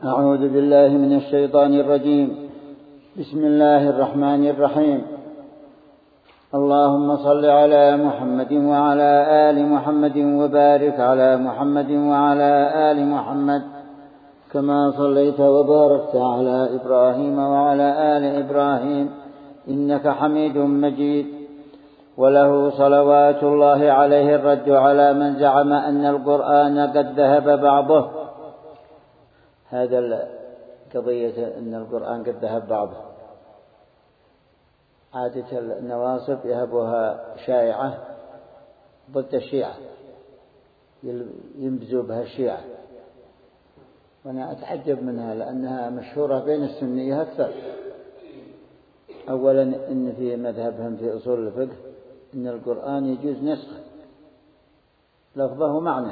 أعوذ بالله من الشيطان الرجيم. بسم الله الرحمن الرحيم. اللهم صل على محمد وعلى آل محمد وبارك على محمد وعلى آل محمد كما صليت وباركت على إبراهيم وعلى آل إبراهيم إنك حميد مجيد. وله صلوات الله عليه الرد على من زعم أن القرآن قد ذهب بعضه. هذا قضية أن القرآن قد ذهب بعضه عادة النواصب يهبها شائعة ضد الشيعة، ينبذوا بها الشيعة، وأنا أتعجب منها لأنها مشهورة بين السنية أكثر. أولا إن في مذهبهم في أصول الفقه إن القرآن يجوز نسخه لفظه معنى،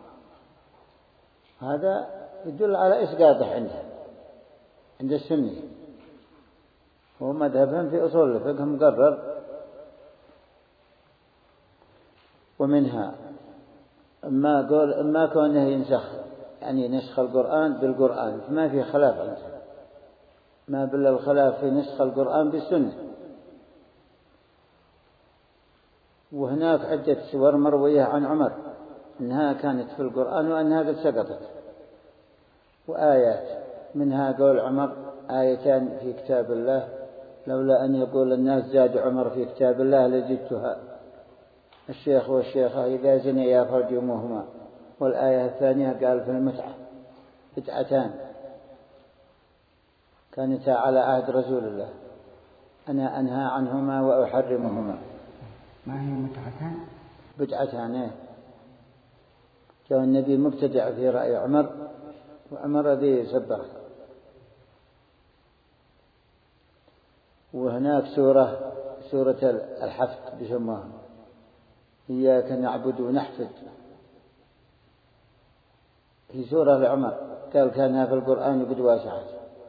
هذا يدل على إسقاطه عند السنية، ومذهبهم في أصول الفقه مقرر. ومنها ما كونه ينسخ يعني نسخ القرآن بالقرآن، ما في خلاف عنه، ما بل الخلاف في نسخ القرآن بالسنة. وهناك عدة سور مروية عن عمر أنها كانت في القرآن وأنها قد سقطت، وآيات منها قول عمر آيتان في كتاب الله لولا أن يقول الناس زاد عمر في كتاب الله لزدتها، الشيخ والشيخة إذا زنيا فارجموهما. والآية الثانية قال في المتعة بدعتان كانتا على عهد رسول الله أنا أنهى عنهما وأحرمهما. ما هي متعتان؟ بدعتان. كان النبي مبتدع في رأي عمر وعمر ذي سبه. وهناك سورة الحفد بسموها إياك نعبد ونحفد، في سورة لعمر قال كانها في القرآن قد واسعة.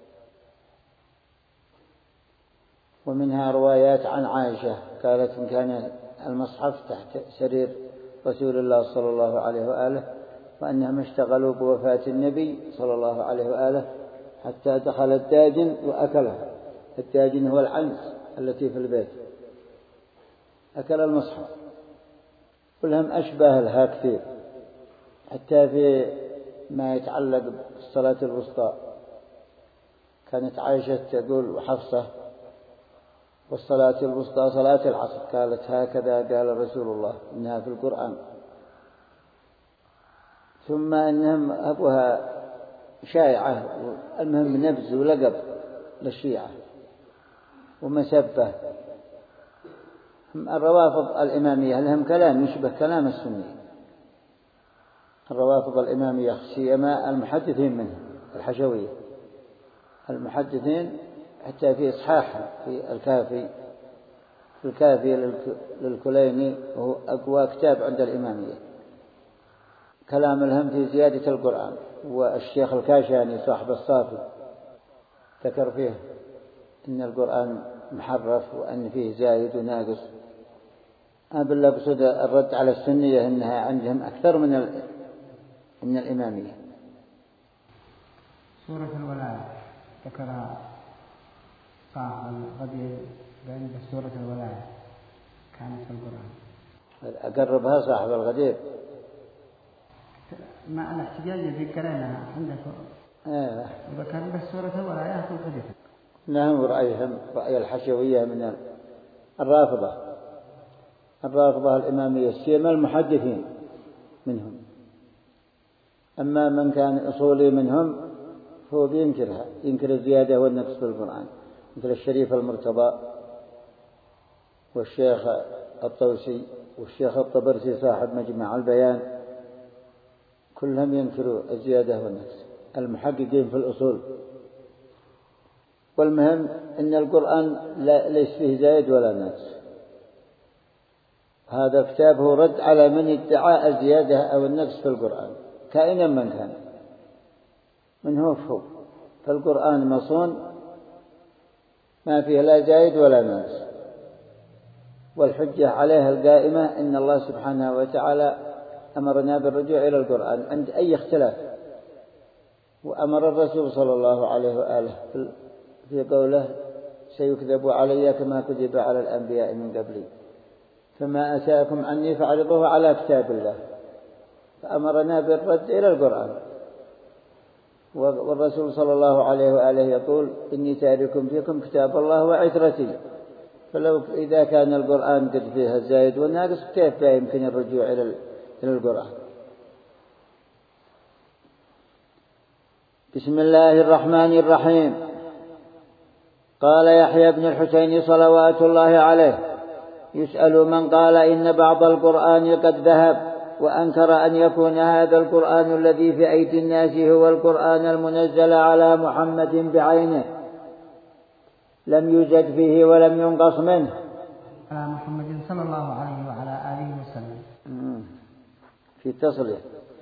ومنها روايات عن عائشة قالت إن كان المصحف تحت سرير رسول الله صلى الله عليه وآله، وأنهم اشتغلوا بوفاة النبي صلى الله عليه وآله حتى دخل الداجن وأكلها. الداجن هو العنز التي في البيت، أكل المصحف. كلهم أشباه لها كثير، حتى في ما يتعلق بالصلاة الوسطى كانت عائشة تقول وحفصة والصلاة الوسطى صلاة العصر، قالت هكذا قال رسول الله إنها في القرآن. ثم أنهم أبوها شائعة، المهم نبذ ولقب للشيعة ومسبة. الروافض الإمامية لهم كلام يشبه كلام السني. الروافض الإمامية سيما المحدثين منهم الحشوية، المحدثين حتى في إصحاح في الكافي للكليني وهو أقوى كتاب عند الإمامية، كلام لهم في زيادة القرآن. والشيخ الكاشاني صاحب الصافي ذكر فيه إن القرآن محرف وأن فيه زايد وناقص. أبل أقصد الرد على السنية إنها عندهم أكثر من الإمامية. سورة الولاء ذكرها صاحب الغدير بأن سورة الولاء كانت في القرآن. أقربها صاحب الغدير مع الاحتجاج في كلامها عندكم. ذكر بس سورة الولاء في الحديث. نعم، رأيهم رأي الحشوية من الرافضة الإمامية سيما المحدثين منهم. أما من كان أصولي منهم هو بينكرها، ينكر الزيادة والنقص في القرآن، مثل الشريف المرتضى والشيخ الطوسي والشيخ الطبرسي صاحب مجمع البيان، كلهم ينكروا الزيادة والنقص، المحققين في الأصول. والمهم أن القرآن ليس فيه زائد ولا نقص. هذا الكتاب هو رد على من ادعى الزيادة أو النقص في القرآن كائنا من كان، من هو فوق. فالقرآن مصون ما فيه لا زائد ولا نقص، والحجة عليها القائمة إن الله سبحانه وتعالى أمرنا بالرجوع إلى القرآن عند أي اختلاف. وأمر الرسول صلى الله عليه وآله في قوله سيكذب علي كما كذب على الأنبياء من قبلي فما أتاكم عني فاعرضوه على كتاب الله، فأمرنا بالرد إلى القرآن. والرسول صلى الله عليه وآله يقول إني تارك فيكم كتاب الله وعترتي، فلو إذا كان القرآن قد فيها الزايد والناقص كيف لا يمكن الرجوع إلى القرآن. بسم الله الرحمن الرحيم. قال يحيى بن الحسين صلوات الله عليه يسأل من قال إن بعض القرآن قد ذهب وأنكر أن يكون هذا القرآن الذي في أيدي الناس هو القرآن المنزل على محمد بعينه لم يوجد فيه ولم ينقص منه، على محمد صلى الله عليه وعلى آله وسلم في التصريح.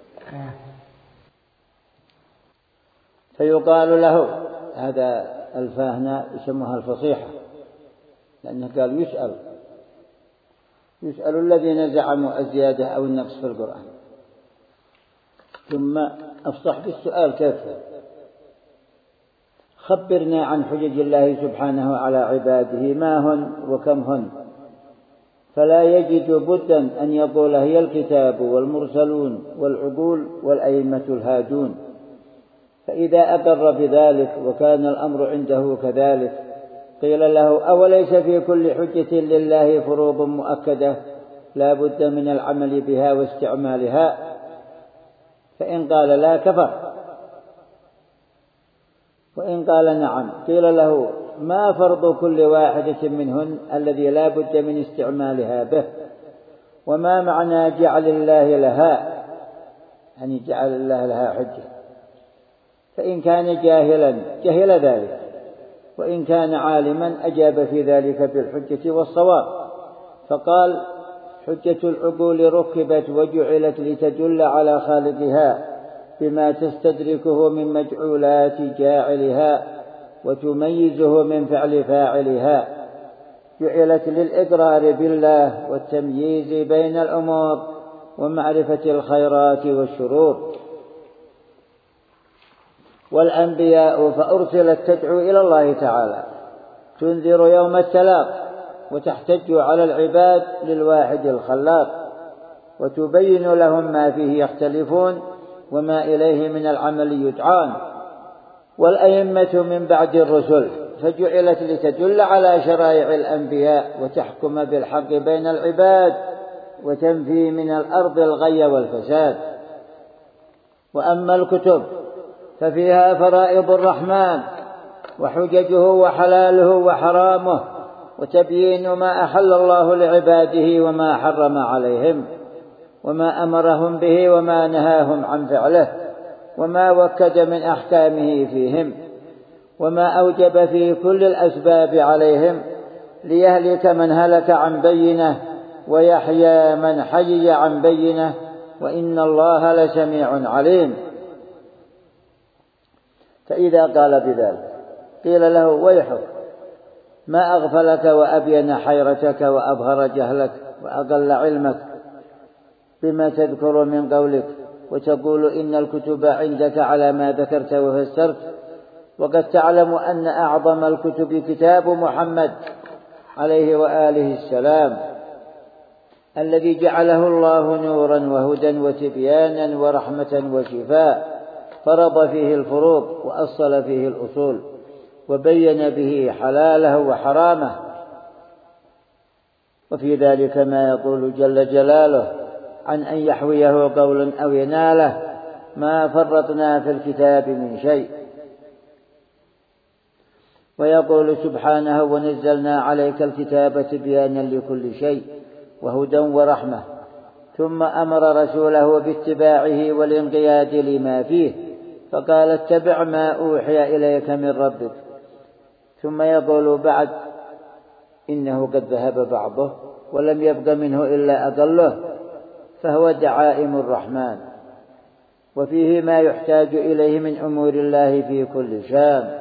فيقال له، هذا الفاهنة يسموها الفصيحة، لأنه قال يسأل الذين زعموا الزيادة أو النقص في القرآن، ثم أفصح بالسؤال كيف خبرنا عن حجج الله سبحانه على عباده ما هن وكم هن، فلا يجد بدا أن يقول هي الكتاب والمرسلون والعقول والأئمة الهادون. فإذا أقر بذلك وكان الأمر عنده كذلك قيل له أوليس في كل حجة لله فروض مؤكدة لا بد من العمل بها واستعمالها؟ فإن قال لا كفر، وإن قال نعم قيل له ما فرض كل واحدة منهن الذي لا بد من استعمالها به، وما معنى جعل الله لها، يعني جعل الله لها حجة؟ فإن كان جاهلا جهل ذلك، وإن كان عالما أجاب في ذلك بالحجة والصواب. فقال حجة العقول ركبت وجعلت لتدل على خالقها بما تستدركه من مجعولات جاعلها وتميزه من فعل فاعلها، جعلت للإقرار بالله والتمييز بين الأمور ومعرفة الخيرات والشرور. والأنبياء فأرسلت تدعو إلى الله تعالى تنذر يوم التلاق وتحتج على العباد للواحد الخلاق وتبين لهم ما فيه يختلفون وما إليه من العمل يدعان. والأئمة من بعد الرسل فجعلت لتدل على شرائع الأنبياء وتحكم بالحق بين العباد وتنفي من الأرض الغي والفساد. وأما الكتب ففيها فرائض الرحمن وحججه وحلاله وحرامه وتبيين ما أحل الله لعباده وما حرم عليهم وما أمرهم به وما نهاهم عن فعله وما وكد من أحكامه فيهم وما أوجب في كل الأسباب عليهم ليهلك من هلك عن بينه ويحيى من حي عن بينه وإن الله لسميع عليم. فإذا قال بذلك قيل له ويحك ما أغفلك وأبين حيرتك وأظهر جهلك وأقل علمك بما تذكر من قولك وتقول إن الكتب عندك على ما ذكرت وفسرت، وقد تعلم أن أعظم الكتب كتاب محمد عليه وآله السلام الذي جعله الله نورا وهدى وتبيانا ورحمة وشفاء، فرض فيه الفروض وأصل فيه الأصول وبين به حلاله وحرامه. وفي ذلك ما يقول جل جلاله عن أن يحويه قول أو يناله ما فرطنا في الكتاب من شيء. ويقول سبحانه ونزلنا عليك الكتاب تبيانا لكل شيء وهدى ورحمة، ثم أمر رسوله باتباعه والانقياد لما فيه فقال اتبع ما أوحي إليك من ربك. ثم يقول بعد إنه قد ذهب بعضه ولم يبق منه إلا أقله، فهو دعائم الرحمن وفيه ما يحتاج إليه من أمور الله في كل شان.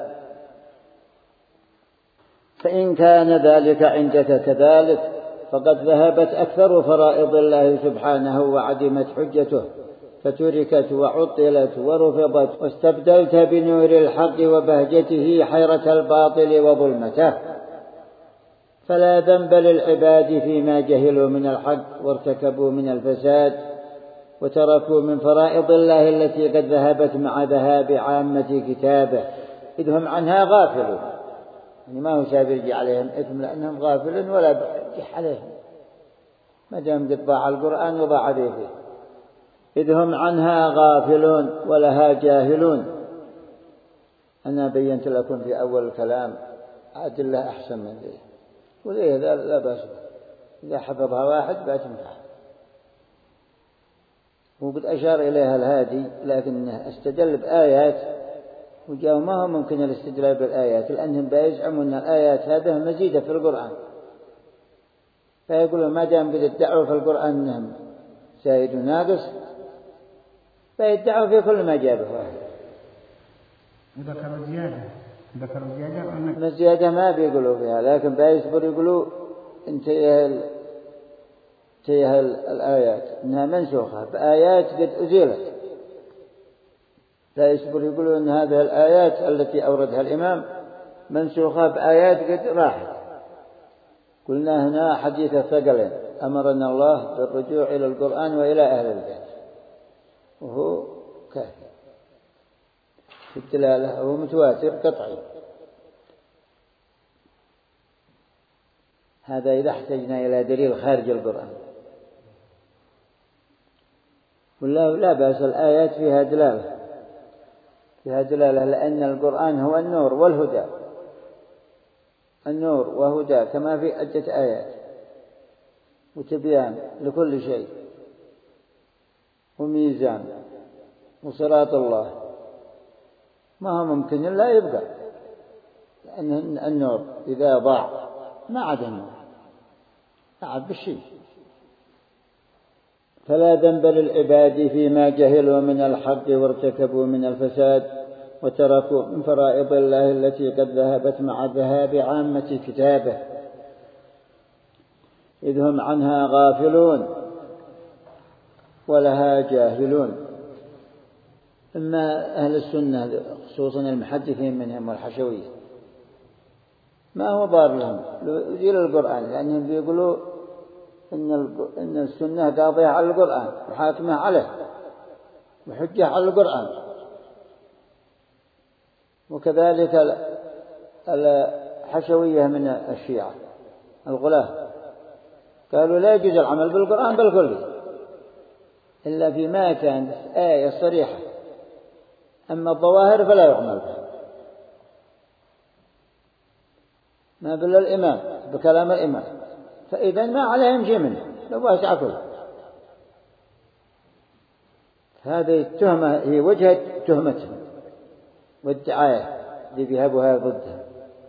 فإن كان ذلك عندك كذلك فقد ذهبت أكثر فرائض الله سبحانه وعدمت حجته، فتركت وعطلت ورفضت، واستبدلت بنور الحق وبهجته حيرة الباطل وظلمته. فلا ذنب للعباد فيما جهلوا من الحق وارتكبوا من الفساد وتركوا من فرائض الله التي قد ذهبت مع ذهاب عامة كتابه، إذ هم عنها غافلون. يعني ما هو سابرجي عليهم إثم لأنهم غافلون ولا بحجح عليهم ما دام قد ضاع القرآن وضاع عليه، إذ هم عنها غافلون ولها جاهلون. أنا بينت لكم في أول الكلام أدلة أحسن من ذي، وليه لا بأس إذا حفظها واحد بأتمتع. وقد أشار إليها الهادي، لكنه استدل بآيات وجاءوا ما هو ممكن الاستدلال بالآيات، لأنهم بيزعموا أن الآيات هذه مزيدة في القرآن، فيقولوا ما دام قد ادعوا في القرآن أنهم زائد وناقص فيدعوا في كل ما جابه واحد. ذكروا زيادة الزيادة ما بيقولوا فيها، لكن بيصبر يقولوا انتهى الآيات إنها منسوخة بآيات قد أزيلت. لا يصبر يقولوا أن هذه الآيات التي أوردها الإمام منسوخة بآيات قد راحت. قلنا هنا حديث الثقلين، أمرنا الله بالرجوع إلى القرآن وإلى أهل البيت، وهو كافي في الدلالة، وهو متواتر قطعي. هذا إذا احتجنا إلى دليل خارج القرآن، ولا لا بأس الآيات فيها دلالة لأن القرآن هو النور والهدى، النور وهدى كما في عدة آيات وتبيان لكل شيء وميزان وصراط الله، ما هو ممكن إلا يبقى، لأن النور إذا ضاع ما عاد النور، ما عاد بالشيء. فلا ذنب للعباد فيما جهلوا من الحق وارتكبوا من الفساد وتركوا من فرائض الله التي قد ذهبت مع ذهاب عامة كتابه، إذ هم عنها غافلون ولها جاهلون. أما أهل السنة خصوصا المحدثين منهم والحشوية ما هو ضار لهم يزيل القرآن، لأنهم بيقولوا إن السنة قاضية على القرآن وحاكمة عليه وحجة على القرآن. وكذلك الحشوية من الشيعة الغلاة قالوا لا يجوز العمل بالقرآن بالكل إلا فيما كان آية صريحة، أما الظواهر فلا يعمل بها، ما بل الإمام بكلام الإمام، فإذا ما عليهم شيء منه لو واسع كله. هذه التهمة هي وجهة تهمتهم والدعاية اللي بيهبوها ضدها،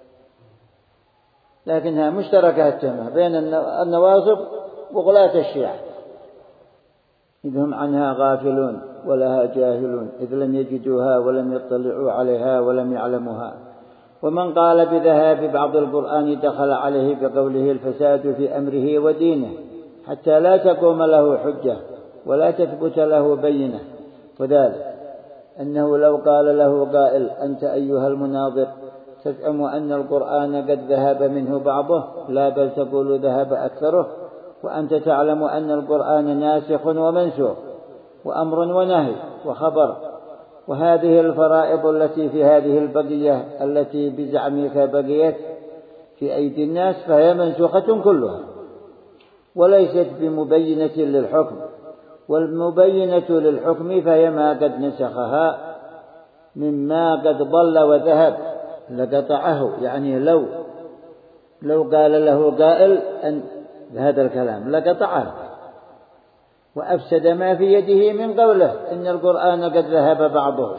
لكنها مشتركة التهمة بين النواصب وغلاة الشيعة، إذ هم عنها غافلون ولها جاهلون، إذ لم يجدوها ولم يطلعوا عليها ولم يعلموها. ومن قال بذهاب بعض القرآن دخل عليه بقوله الفساد في أمره ودينه حتى لا تقوم له حجة ولا تثبت له بينة، وذلك أنه لو قال له قائل أنت أيها المناظر تزعم أن القرآن قد ذهب منه بعضه، لا بل تقول ذهب أكثره، وأنت تعلم أن القرآن ناسخ ومنسوخ وأمر ونهي وخبر، وهذه الفرائض التي في هذه البقية التي بزعمك بقيت في أيدي الناس فهي منسوخة كلها وليست بمبينة للحكم، والمبينة للحكم فهي ما قد نسخها مما قد ضل وذهب لقطعه. يعني لو قال له قائل أن هذا الكلام لقطعه وأفسد ما في يده من قوله إن القرآن قد ذهب بعضه،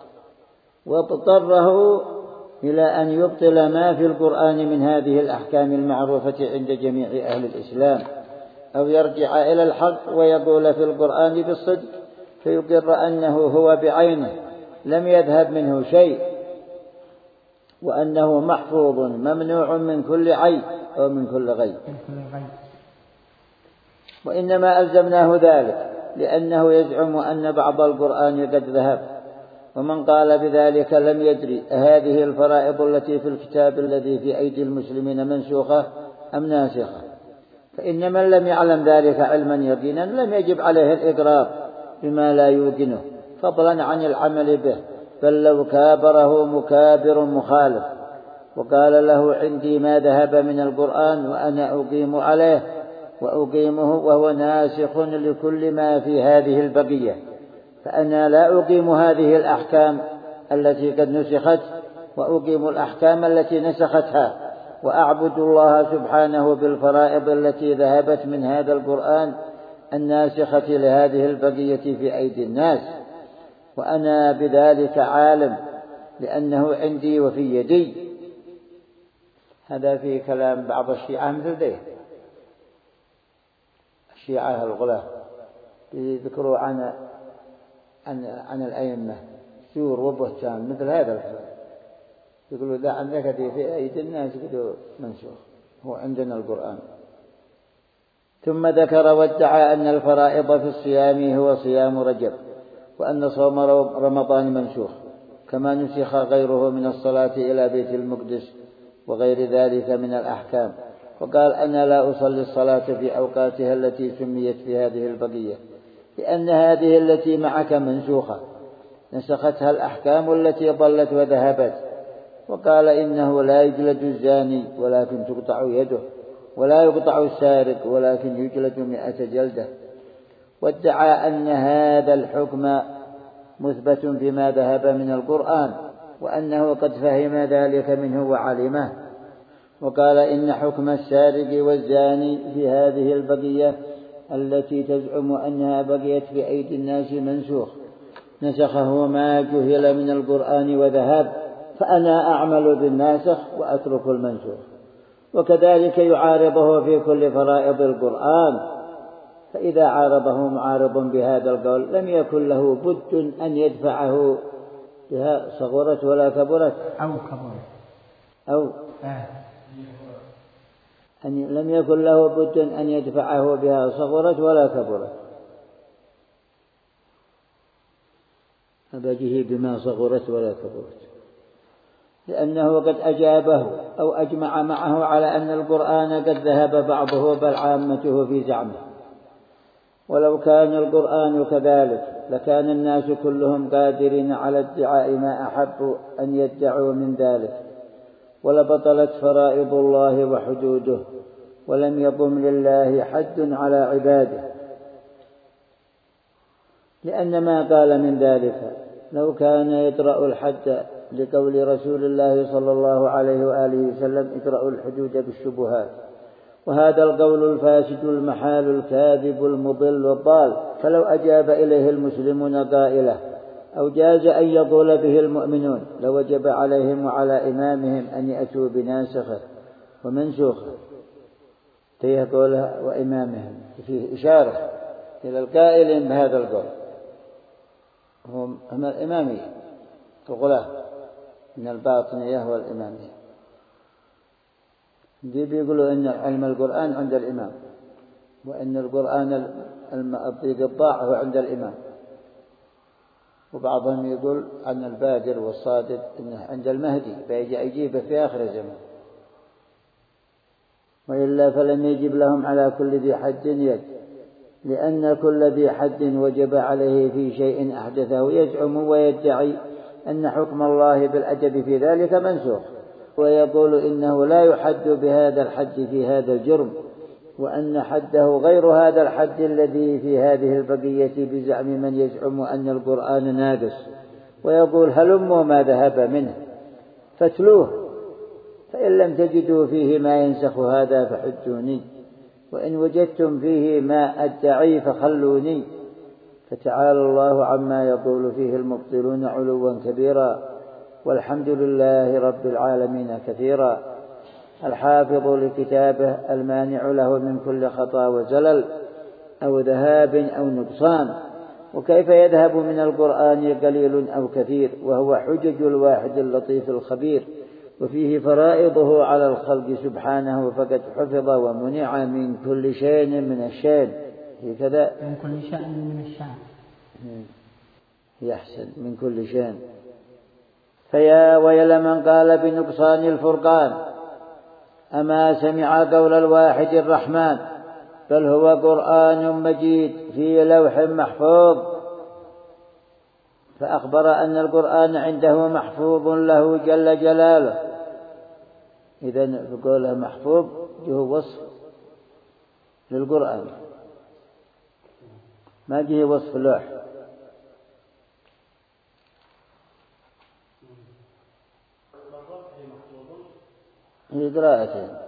واضطره إلى أن يبطل ما في القرآن من هذه الأحكام المعروفة عند جميع أهل الإسلام، أو يرجع إلى الحق ويقول في القرآن بالصدق فيقر أنه هو بعينه لم يذهب منه شيء، وأنه محفوظ ممنوع من كل عيب أو من كل غيب. وإنما ألزمناه ذلك لأنه يزعم أن بعض القرآن قد ذهب. ومن قال بذلك لم يدري هذه الفرائض التي في الكتاب الذي في أيدي المسلمين منسوخة أم ناسخة، فإن من لم يعلم ذلك علما يقينا لم يجب عليه الإقرار بما لا يوقنه فضلا عن العمل به، بل لو كابره مكابر مخالف وقال له عندي ما ذهب من القرآن وأنا أقيم عليه وأقيمه وهو ناسخ لكل ما في هذه البقية، فأنا لا أقيم هذه الأحكام التي قد نسخت وأقيم الأحكام التي نسختها، وأعبد الله سبحانه بالفرائض التي ذهبت من هذا القرآن الناسخة لهذه البقية في أيدي الناس، وأنا بذلك عالم لأنه عندي وفي يدي. هذا في كلام بعض الشيعة مثل ذي الشيعة الغلاة يذكروا عن الأئمة سور وبهتان مثل هذا الكلام، يقولوا ذا عندك في أيدي الناس يقولوا منسوخ، هو عندنا القرآن. ثم ذكر وادعى أن الفرائض في الصيام هو صيام رجب، وأن صوم رمضان منسوخ كما نسخ غيره من الصلاة إلى بيت المقدس وغير ذلك من الأحكام. وقال أنا لا أصلي الصلاة في أوقاتها التي سميت في هذه البقية لأن هذه التي معك منسوخة نسختها الأحكام التي ضلت وذهبت. وقال إنه لا يجلد الزاني ولكن تقطع يده، ولا يقطع السارق ولكن يجلد 100 جلدة. وادعى أن هذا الحكم مثبت فيما ذهب من القرآن وأنه قد فهم ذلك منه وعلمه. وقال إن حكم السارق والزاني في هذه البقية التي تزعم أنها بقيت في أيدي الناس منسوخ نسخه ما جهل من القرآن وذهب، فأنا أعمل بالناسخ وأترك المنسوخ. وكذلك يعارضه في كل فرائض القرآن، فإذا عارضه معارض بهذا القول لم يكن له بد أن يدفعه بها صغرت ولا كبرت لم يكن له بد أن يدفعه بها صغرت ولا كبرت، أبجه بما صغرت ولا كبرت، لأنه قد أجابه أو أجمع معه على أن القرآن قد ذهب بعضه بل عامته في زعمه. ولو كان القرآن كذلك لكان الناس كلهم قادرين على ادعاء ما أحبوا أن يدعوا من ذلك، ولبطلت فرائض الله وحدوده، ولم يضم لله حد على عباده، لأن ما قال من ذلك لو كان يطرأ الحد لقول رسول الله صلى الله عليه وآله وسلم اقرأوا الحدود بالشبهات، وهذا القول الفاسد المحال الكاذب المضل والضال، فلو أجاب إليه المسلمون قائله أو جاز أن يضل به المؤمنون لوجب عليهم وعلى إمامهم أن يأتوا بناسخه ومنسوخه. قولها وإمامهم فيه إشارة إلى القائلين بهذا القول هم الإمامية الغلاة من الباطنية والإمامية. دي بيقولوا إن علم القرآن عند الإمام، وإن القرآن الضباع هو عند الإمام، وبعضهم يقول عن البادر والصادق إنه عند المهدي بيجي يجيبه في آخر الزمان، وإلا فلم يجب لهم على كل ذي حد يد، لأن كل ذي حد وجب عليه في شيء أحدثه يزعم ويدعي أن حكم الله بالأدب في ذلك منسوخ، ويقول إنه لا يحد بهذا الحد في هذا الجرم، وأن حده غير هذا الحد الذي في هذه البقية بزعم من يزعم أن القرآن ناقص، ويقول هلموا ما ذهب منه فاتلوه، فإن لم تجدوا فيه ما ينسخ هذا فحجوني، وإن وجدتم فيه ما أدعي فخلوني. فتعالى الله عما يقول فيه المبطلون علوا كبيرا، والحمد لله رب العالمين كثيرا. الحافظ لكتابه المانع له من كل خطأ وزلل أو ذهاب أو نقصان، وكيف يذهب من القرآن قليل أو كثير، وهو حجج الواحد اللطيف الخبير، وفيه فرائضه على الخلق سبحانه، فقد حفظ ومنع من كل شيء من الشيء هي كذا من كل شأن من الشأن يحسن من كل شأن. فيا ويل من قال بنقصان الفرقان أما سمع قول الواحد الرحمن بل هو قرآن مجيد في لوح محفوظ. فأخبر أن القرآن عنده محفوظ له جل جلاله. إذن بقوله محفوظ هو وصف للقرآن، ما جه وصف لوح. هي قراءته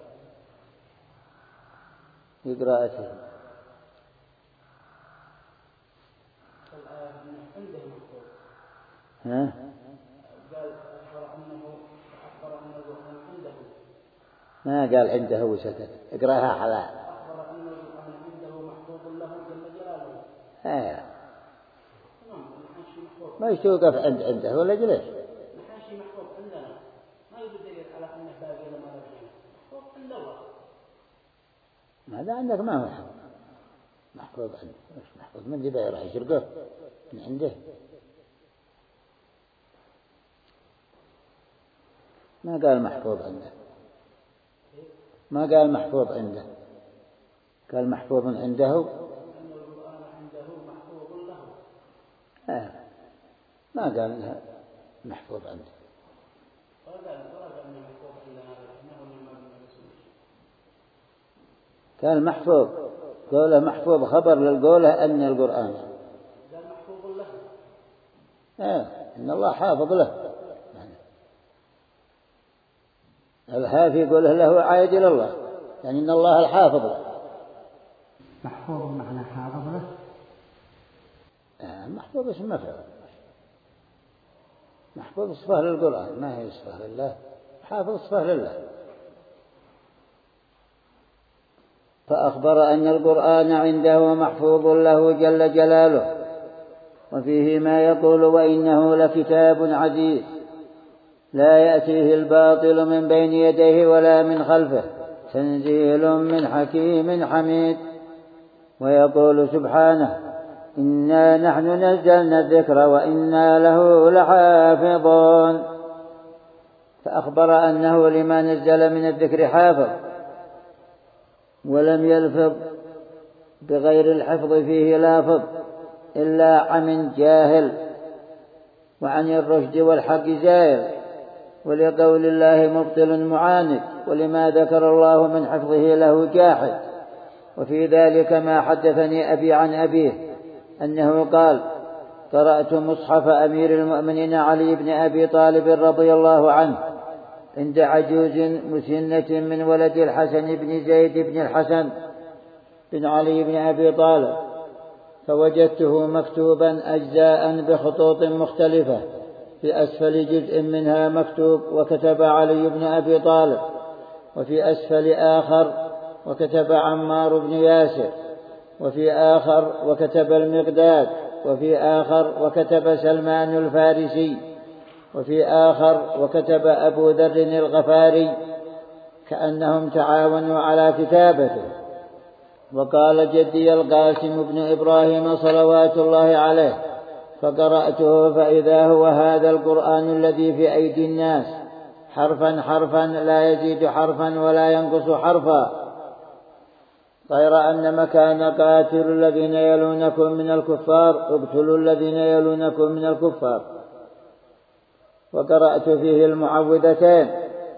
ها؟ ما قال عنده وسكت، اقراها حلال. ما يشوقف عنده ولا جلس. هذا عندك ما هو محفوظ عنده، مش محفوظ من ذي راح يشرقه من عنده. ما قال محفوظ عنده، ما قال محفوظ عنده، قال محفوظ عنده. ما قال محفوظ عنده. قال محفوظ، قوله محفوظ خبر للقوله أن القرآن قال محفوظ له. إن الله حافظ له. الحافظ يقوله له عائد إلى الله، يعني إن الله الحافظ له. محفوظ معنى حافظ له. محفوظ اسم مفعول، محفوظ صفة للقرآن ما هي صفة لله، حافظ صفة لله. فأخبر أن القرآن عنده محفوظ له جل جلاله، وفيه ما يقول وإنه لكتاب عزيز لا يأتيه الباطل من بين يديه ولا من خلفه تنزيل من حكيم حميد. ويقول سبحانه إنا نحن نزلنا الذكر وإنا له لحافظون. فأخبر أنه لما نزل من الذكر حافظ، ولم يلفظ بغير الحفظ فيه لافظ إلا عن جاهل وعن الرشد والحق زائر، ولقول الله مبطل معاند، ولما ذكر الله من حفظه له جاحد. وفي ذلك ما حدثني أبي عن أبيه أنه قال قرأت مصحف أمير المؤمنين علي بن أبي طالب رضي الله عنه عند عجوز مسنة من ولد الحسن بن زيد بن الحسن بن علي بن أبي طالب، فوجدته مكتوبا أجزاء بخطوط مختلفة، في أسفل جزء منها مكتوب وكتب علي بن أبي طالب، وفي أسفل آخر وكتب عمار بن ياسر، وفي آخر وكتب المقداد، وفي آخر وكتب سلمان الفارسي، وفي آخر وكتب أبو ذر الغفاري، كأنهم تعاونوا على كتابته. وقال جدي القاسم بن إبراهيم صلوات الله عليه فقرأته فإذا هو هذا القرآن الذي في أيدي الناس حرفا حرفا لا يزيد حرفا ولا ينقص حرفا، غير أن مكان قاتل الذين يلونكم من الكفار اقتلوا الذين يلونكم من الكفار. وقرأت فيه المعوذتين.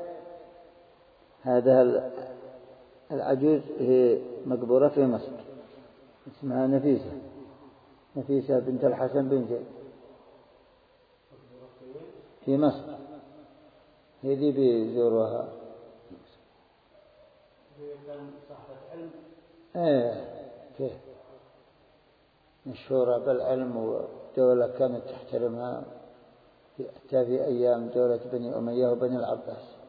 هذا العجوز هي مقبورة في مصر اسمها نفيسة بنت الحسن بن زيد في مصر، هذه بيزوروها. كيف مشهورة بالعلم، ودولة كانت تحترمها حتى في أيام دولة بني أمية وبني العباس،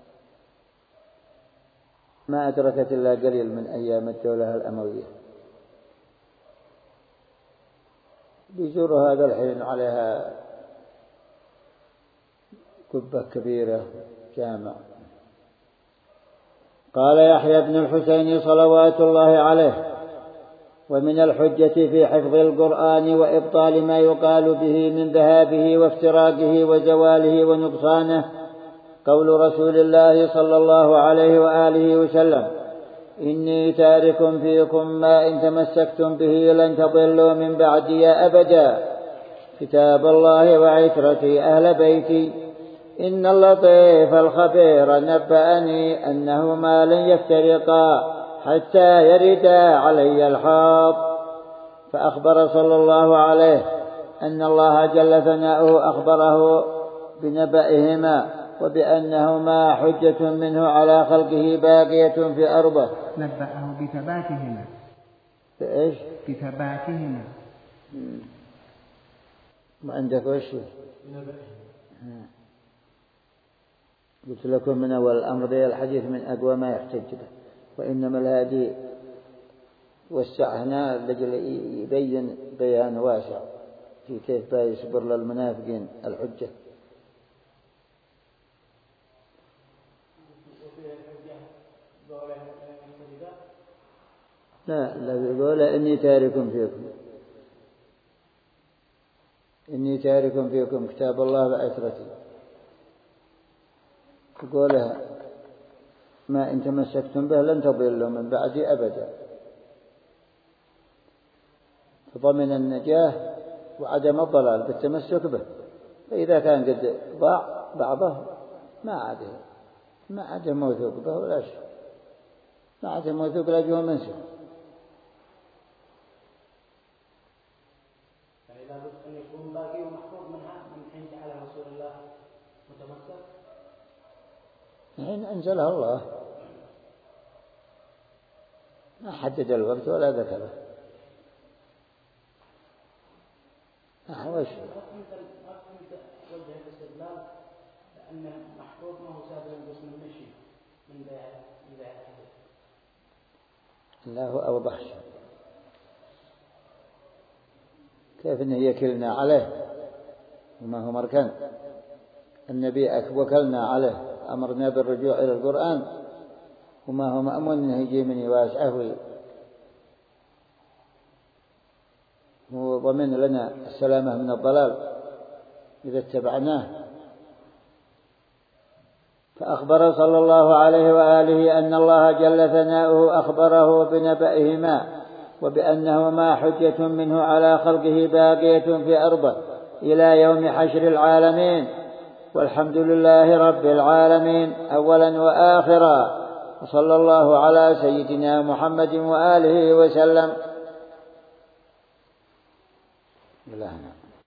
ما أدركت إلا قليل من أيام الدولة الأموية. بيزوروا هذا الحين عليها قبة كبيرة جامع. قال يحيى بن الحسين صلوات الله عليه ومن الحجة في حفظ القرآن وإبطال ما يقال به من ذهابه وافتراقه وزواله ونقصانه قول رسول الله صلى الله عليه وآله وسلم: إني تارك فيكم ما إن تمسكتم به لن تضلوا من بعدي أبدا، كتاب الله وعترتي أهل بيتي. إن اللطيف الخبير نبأني أنهما لن يفترقا حتى يردا علي الحوض. فأخبر صلى الله عليه أن الله جل ثناؤه أخبره بنبأهما وبأنهما حجة منه على خلقه باقية في أرضه. نبأه بثباتهما. بإيش؟ بثباتهما. ما عندك وش؟ قلت لكم من أول الأمر ذي الحديث من أقوى ما يحتج به، وإنما الهادي والسع هنا لجل يبين بيان واسع في كيف يصبر للمنافقين الحجة. لا يقول إني تارك فيكم، إني تارك فيكم كتاب الله وعترتي، يقولها ما إن تمسكتم به لن تضلوا من بعدي أبدا، فضمن النجاة وعدم الضلال بالتمسك به. فإذا كان قد ضاع بعضه ما عاد موثوق به ولا شيء، ما عاد موثوق لا جوا منسه. لابد أن يكون باقي ومحفوظ منها من حين جعل رسول الله متمسك، حين أنزلها الله، ما حدد الوقت ولا ذكره. وجه الاستدلال لأن محفوظ ما هو سابق باسم المشي من بيع الله أوضح شيء. كيف إنه يكلنا عليه وما هو مركن. النبي وكلنا عليه، أمرنا بالرجوع إلى القرآن وما هو مأمون إنه يجي من يواسعه وضمن لنا السلامة من الضلال إذا اتبعناه. فأخبر صلى الله عليه وآله أن الله جل ثناؤه أخبره بنبأهما وبأنهما حجة منه على خلقه باقية في أرضه إلى يوم حشر العالمين. والحمد لله رب العالمين أولا وآخرا، وصلى الله على سيدنا محمد وآله وسلم.